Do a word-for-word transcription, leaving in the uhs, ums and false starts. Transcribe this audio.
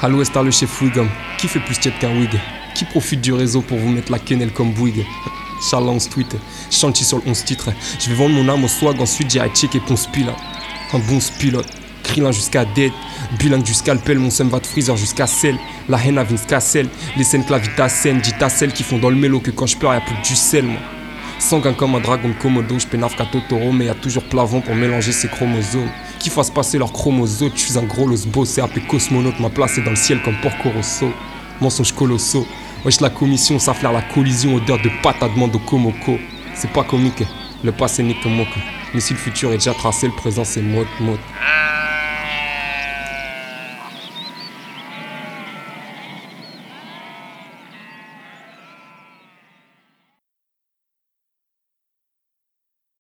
À l'ouest, le chef Wiggum. Qui fait plus tiède qu'un wig? Qui profite du réseau pour vous mettre la quenelle comme Bouygues? Charles tweet, chantier sur le onze titres. Je vais vendre mon âme au swag, ensuite j'irai checker Ponce Pilote. Un bon pilote, Krillin jusqu'à Dead, Bilingue jusqu'à Scalpel, mon seum va de freezer jusqu'à Cell. La haine à Vince Cassel, les scènes clavita scène, dit à celles qui font dans le mélo que quand je pleure y'a plus que du sel moi. Sanguin comme un dragon de Komodo, je pénave qu'à Totoro, mais y'a toujours plavon pour mélanger ses chromosomes. Qui fassent passer leurs chromosomes, je suis un gros los beau, c'est appelé cosmonaute, m'a placé dans le ciel comme Porco Rosso. Mensonges colossaux, wesh la commission, ça flaire la collision, odeur de pâte à demande au Komoko. C'est pas comique, le passé n'est que moque. Mais si le futur est déjà tracé, le présent c'est mot, mot.